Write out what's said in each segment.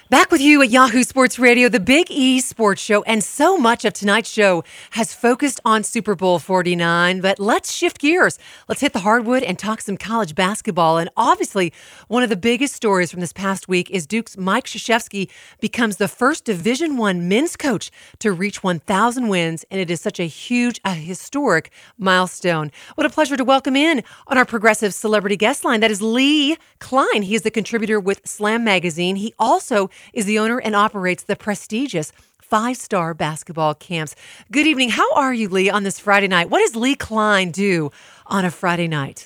Back with you at Yahoo Sports Radio, the Big E Sports Show, and so much of tonight's show has focused on Super Bowl 49, but let's shift gears. Let's hit the hardwood and talk some college basketball. And obviously, one of the biggest stories from this past week is Duke's Mike Krzyzewski becomes the first Division I men's coach to reach 1,000 wins, and it is such a historic milestone. What a pleasure to welcome in on our progressive celebrity guest line. That is Lee Klein. He is the contributor with Slam Magazine. He also is the owner and operates the prestigious 5-Star Basketball Camps. Good evening. How are you, Lee, on this Friday night? What does Lee Klein do on a Friday night?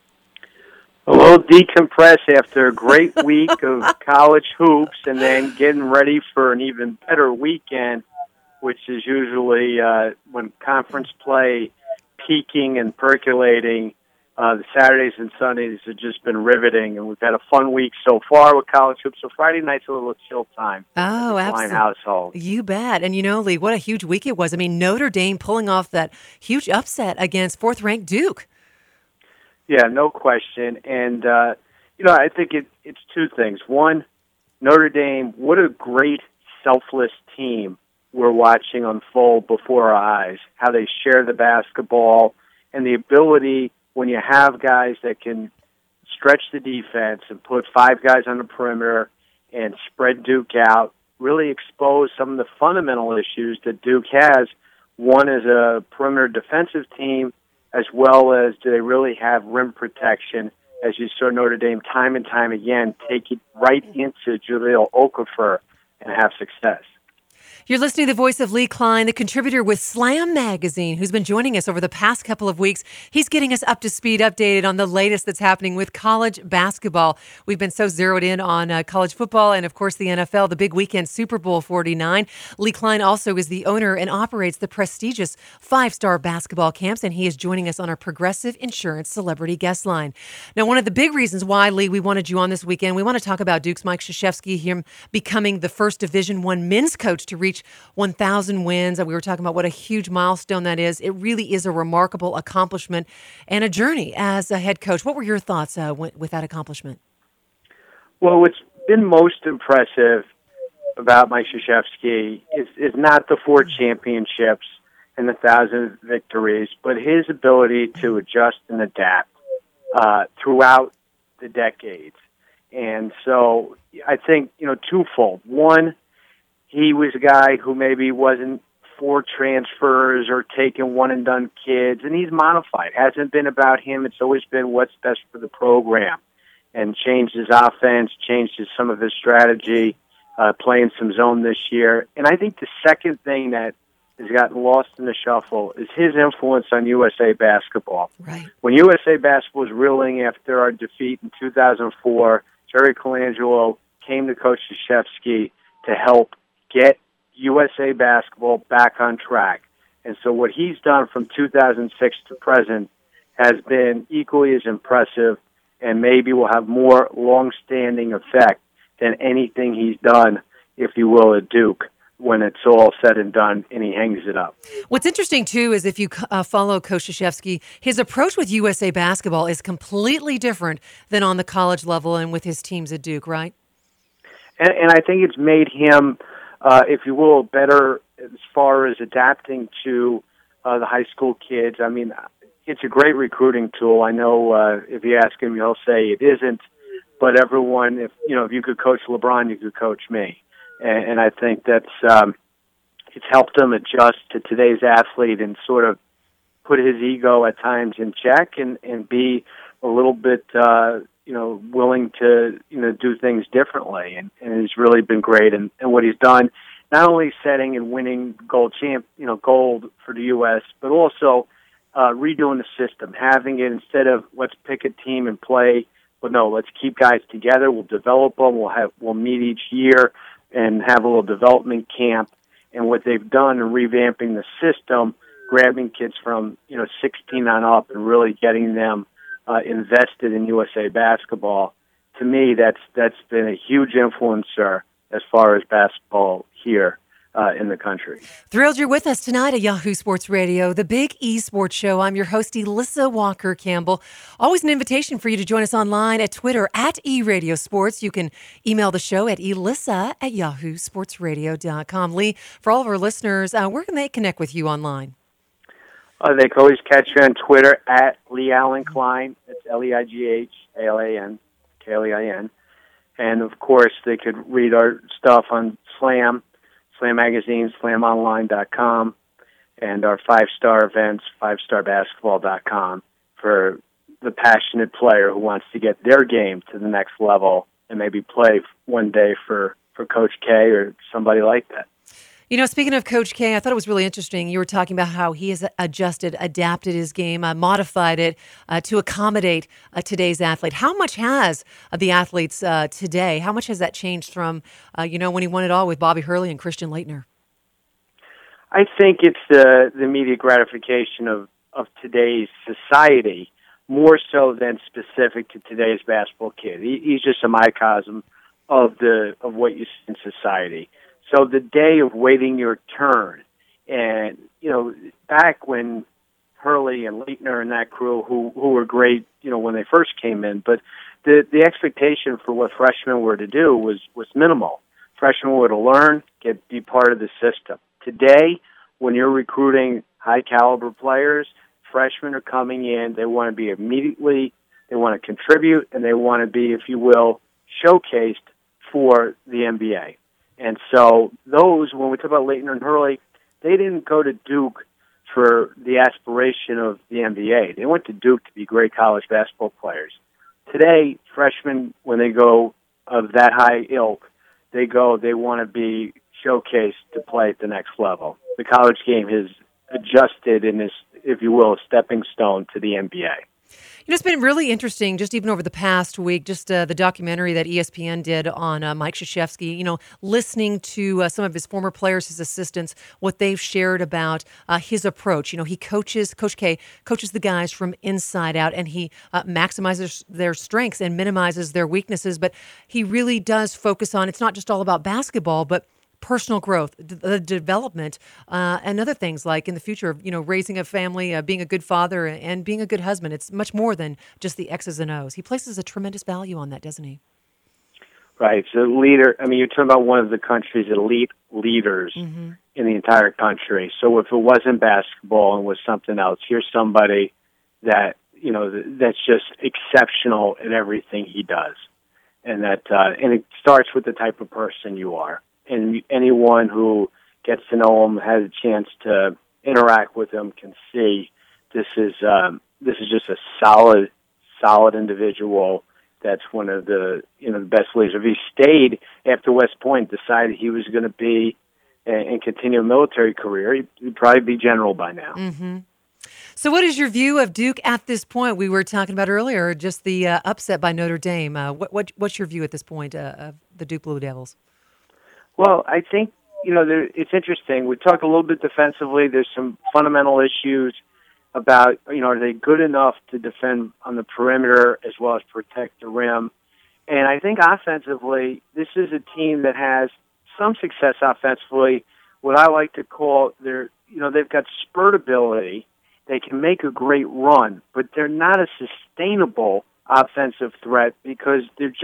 Hello, decompress after a great week of college hoops and then getting ready for an even better weekend, which is usually when conference play peaking and percolating. The Saturdays and Sundays have just been riveting, and we've had a fun week so far with college hoops. So Friday night's a little chill time. Oh, absolutely. Household. You bet. And you know, Lee, what a huge week it was. I mean, Notre Dame pulling off that huge upset against fourth-ranked Duke. Yeah, no question. And, I think it's two things. One, Notre Dame, what a great, selfless team we're watching unfold before our eyes, how they share the basketball and the ability when you have guys that can stretch the defense and put 5 guys on the perimeter and spread Duke out, really expose some of the fundamental issues that Duke has. One is a perimeter defensive team, as well as do they really have rim protection, as you saw Notre Dame time and time again take it right into Jahlil Okafor and have success. You're listening to the voice of Lee Klein, the contributor with Slam Magazine, who's been joining us over the past couple of weeks. He's getting us up to speed, updated on the latest that's happening with college basketball. We've been so zeroed in on college football and, of course, the NFL, the big weekend Super Bowl 49. Lee Klein also is the owner and operates the prestigious 5-Star Basketball Camps, and he is joining us on our Progressive Insurance Celebrity Guest Line. Now, one of the big reasons why, Lee, we wanted you on this weekend, we want to talk about Duke's Mike Krzyzewski, him becoming the first Division I men's coach to reach 1,000 wins. And we were talking about what a huge milestone that is. It really is a remarkable accomplishment and a journey as a head coach. What were your thoughts with that accomplishment? Well, what's been most impressive about Mike Krzyzewski is not the 4 championships and the 1,000 victories, but his ability to adjust and adapt throughout the decades. And so I think, twofold. One, he was a guy who maybe wasn't for transfers or taking one-and-done kids, and he's modified. It hasn't been about him. It's always been what's best for the program, and changed his offense, changed some of his strategy, playing some zone this year. And I think the second thing that has gotten lost in the shuffle is his influence on USA Basketball. Right. When USA Basketball was reeling after our defeat in 2004, Jerry Colangelo came to Coach Krzyzewski to help get USA Basketball back on track. And so what he's done from 2006 to present has been equally as impressive and maybe will have more long-standing effect than anything he's done, if you will, at Duke when it's all said and done and he hangs it up. What's interesting, too, is if you follow Coach Krzyzewski, his approach with USA Basketball is completely different than on the college level and with his teams at Duke, right? And I think it's made him, if you will, better as far as adapting to the high school kids. I mean, it's a great recruiting tool. I know if you ask him, he'll say it isn't. But everyone, if you could coach LeBron, you could coach me. And I think that's it's helped him adjust to today's athlete and sort of put his ego at times in check and be a little bit willing to do things differently. And it's really been great. And what he's done, not only setting and winning gold for the U.S., but also redoing the system, having it instead of let's pick a team and play. But no, let's keep guys together. We'll develop them. We'll meet each year and have a little development camp. And what they've done in revamping the system, grabbing kids from 16 on up and really getting them invested in USA Basketball. To me, that's been a huge influencer as far as basketball here. in the country. Thrilled you're with us tonight at Yahoo Sports Radio, the Big E Sports Show. I'm your host, Elissa Walker-Campbell. Always an invitation for you to join us online at Twitter at eRadioSports. You can email the show at elissa@yahoosportsradio.com. Lee, for all of our listeners, where can they connect with you online? They can always catch me on Twitter at Lee Allen Klein. It's LeighalAnKlein. And, of course, they could read our stuff on Slam Magazine, slamonline.com, and our 5-star events, 5starbasketball.com, for the passionate player who wants to get their game to the next level and maybe play one day for Coach K or somebody like that. You know, speaking of Coach K, I thought it was really interesting. You were talking about how he has adapted his game, modified it to accommodate today's athlete. How much has the athletes today, how much has that changed from, when he won it all with Bobby Hurley and Christian Laettner? I think it's the immediate gratification of today's society, more so than specific to today's basketball kid. He's just a microcosm of what you see in society. So the day of waiting your turn, and, back when Hurley and Laettner and that crew, who were great, when they first came in, but the expectation for what freshmen were to do was minimal. Freshmen were to learn, be part of the system. Today, when you're recruiting high-caliber players, freshmen are coming in, they want to be they want to contribute, and they want to be, if you will, showcased for the NBA. And so when we talk about Laettner and Hurley, they didn't go to Duke for the aspiration of the NBA. They went to Duke to be great college basketball players. Today, freshmen, when they go of that high ilk, they want to be showcased to play at the next level. The college game has adjusted and is, if you will, a stepping stone to the NBA. It's been really interesting, just even over the past week, just the documentary that ESPN did on Mike Krzyzewski, listening to some of his former players, his assistants, what they've shared about his approach. Coach K coaches the guys from inside out, and he maximizes their strengths and minimizes their weaknesses. But he really does focus on, it's not just all about basketball, but personal growth, the development, and other things like in the future, raising a family, being a good father, and being a good husband. It's much more than just the X's and O's. He places a tremendous value on that, doesn't he? Right. So leader, you're talking about one of the country's elite leaders in the entire country. So if it wasn't basketball and was something else, here's somebody that, that's just exceptional at everything he does. And and it starts with the type of person you are. And anyone who gets to know him, has a chance to interact with him, can see this is just a solid individual. That's one of the the best leaders. If he stayed after West Point, decided he was going to be and continue a military career, he'd probably be general by now. Mm-hmm. So what is your view of Duke at this point? We were talking about earlier just the upset by Notre Dame. What's your view at this point of the Duke Blue Devils? Well, I think, it's interesting. We talked a little bit defensively. There's some fundamental issues about, are they good enough to defend on the perimeter as well as protect the rim? And I think offensively, this is a team that has some success offensively, what I like to call they've got spurt ability. They can make a great run, but they're not a sustainable offensive threat because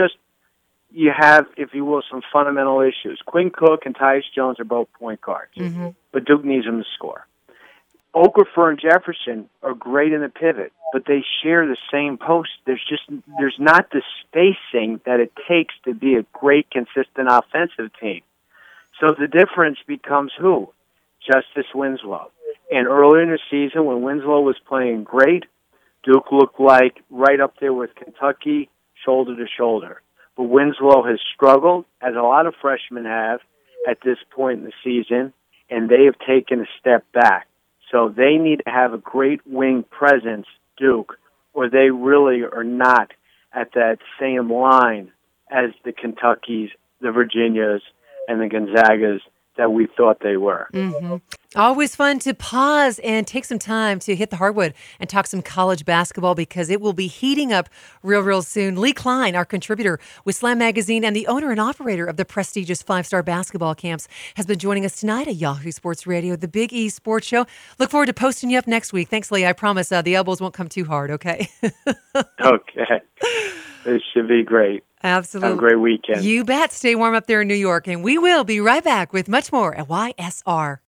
you have, if you will, some fundamental issues. Quinn Cook and Tyus Jones are both point guards, but Duke needs them to score. Okafor and Jefferson are great in the pivot, but they share the same post. There's not the spacing that it takes to be a great, consistent offensive team. So the difference becomes who? Justice Winslow. And earlier in the season, when Winslow was playing great, Duke looked like right up there with Kentucky, shoulder to shoulder. But Winslow has struggled, as a lot of freshmen have at this point in the season, and they have taken a step back. So they need to have a great wing presence, Duke, or they really are not at that same line as the Kentuckys, the Virginias, and the Gonzagas that we thought they were. Mm-hmm. Always fun to pause and take some time to hit the hardwood and talk some college basketball because it will be heating up real soon. Lee Klein, our contributor with Slam Magazine and the owner and operator of the prestigious 5-star basketball camps, has been joining us tonight at Yahoo Sports Radio, the Big E Sports Show. Look forward to posting you up next week. Thanks, Lee. I promise the elbows won't come too hard, okay? Okay. This should be great. Absolutely. Have a great weekend. You bet. Stay warm up there in New York, and we will be right back with much more at YSR.